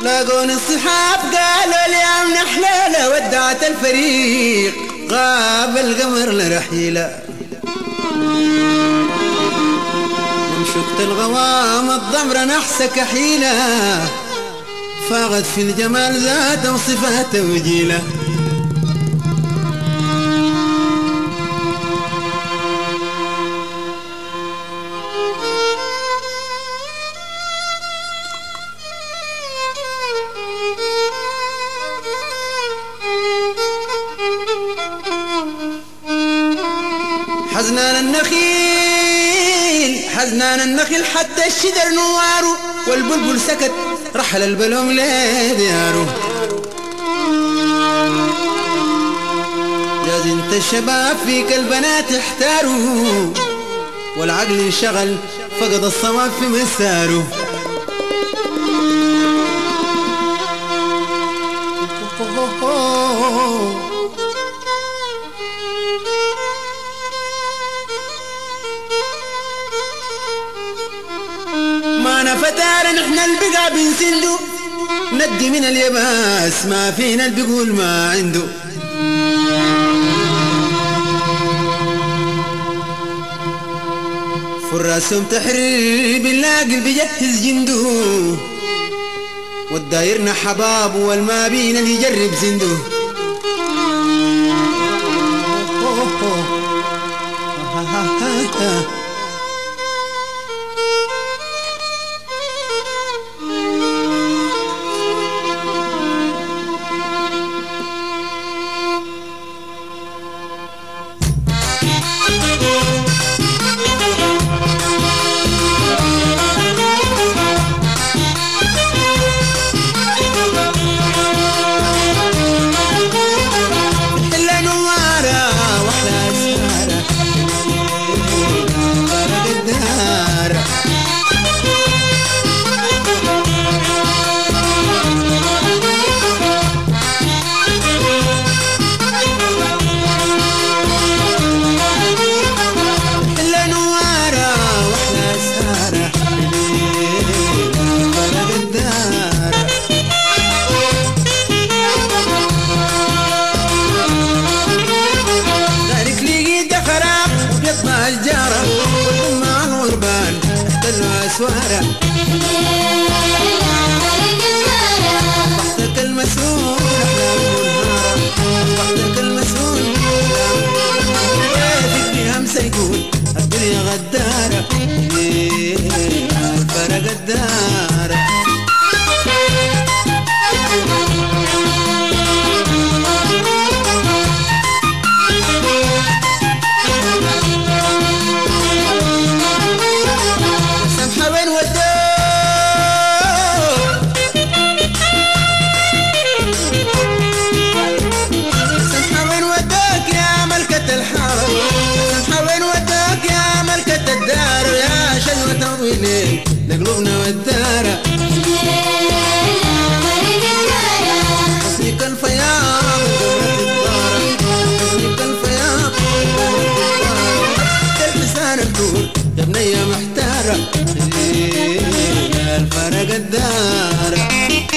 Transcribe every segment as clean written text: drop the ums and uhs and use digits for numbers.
لاقوني الصحاب قالوا لي عم حلالة ودعت الفريق غاب القمر لرحيلة ومشقت الغوام الضمر نحسك حيلة فاغت في الجمال ذات وصفات وجيلة حزنان النخيل حتى الشجر نواره والبلبل سكت رحل البلوم لدياره جاز انت الشباب فيك البنات احتاروا والعقل انشغل فقد الصواب في مساره ما فتار نحن البقى بنسندو ندي من اليباس ما فينا اللي بيقول ما عنده فراسهم تحرير باللاقل بيجهز جندو والدايرنا حباب والما بينا اللي يجرب زندو سوارة بحثك المسؤول أحلام منهارة بحثك المسؤول كيفك بهمسة يقول الدنيا غدارة الفرق الدارة لقلوبنا والدارة حسنك الفياض حسنك الفياض تلبسان الكون يا بنية محتارة يا الفرق الدارة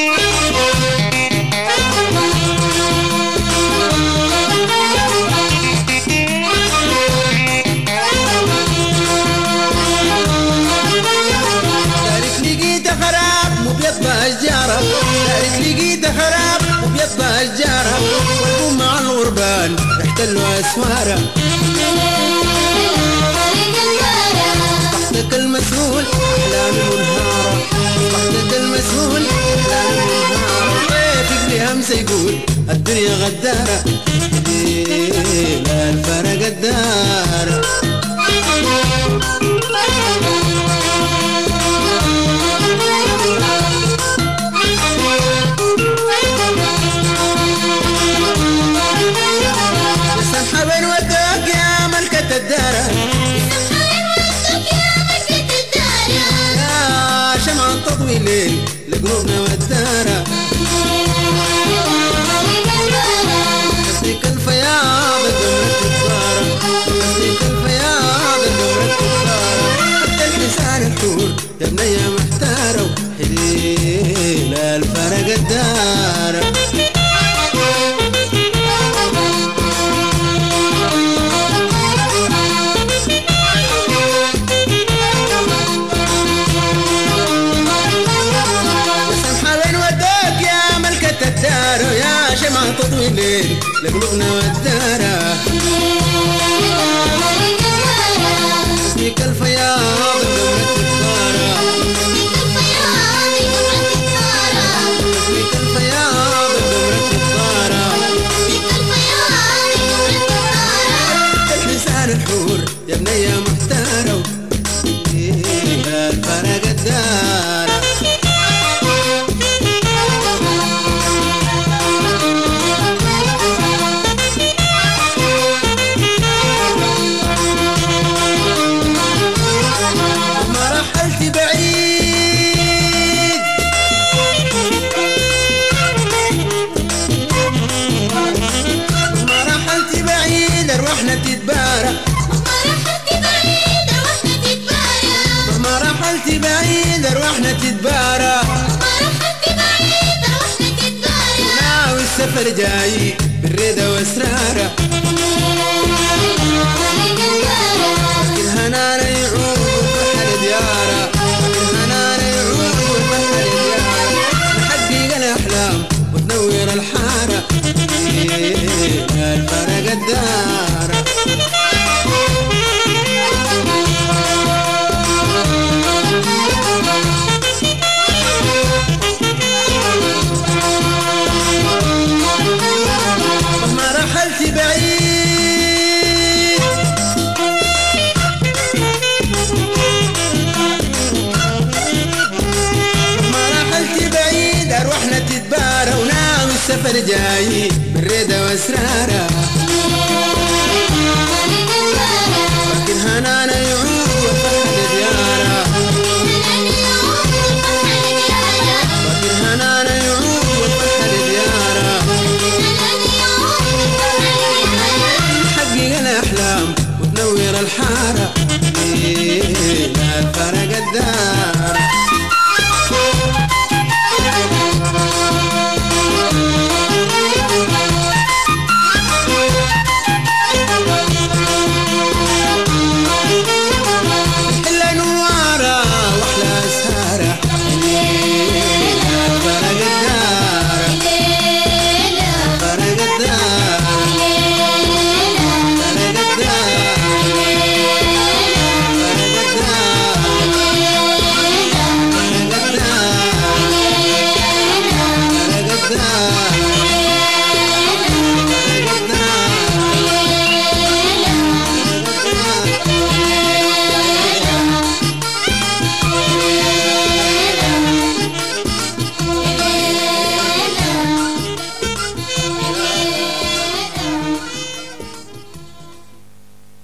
دارك لقيت خراب وبيطلع الجارة والقوم مع الغربان احتلوا أسوارة بحثك المسؤول أحلام منهارة بحثك المسؤول أحلام منهارة كيفك بهمسة يقول الدنيا غدارة لا الفرق الدارة الليل لقلوبنا والدارة حسنك الفياض دمرة الدارة حسنك الفياض دمرة الدارة حتى الحسان الحور يا بنية محتارة وحليل الفرق الليل لقلوبنا والدارة اسمك الفياض دمرة الثارة اسمك الفياض دمرة الثارة لسان الحور يا بنية مختارة الفرق الدارة روحنا تتبارى مهما رحلت بعيد روحنا تتبارى ناوي السفر جاي بالرضا واسراره الهنا يعود والبحر دياره الهنا يعود والبحر دياره نحقق الاحلام وتنور الحاره الفرق الدارة مهما رحلت بعيد مهما رحلت بعيد أرواحنا تتبارى وناوي السفر جاي بالرضا واسراره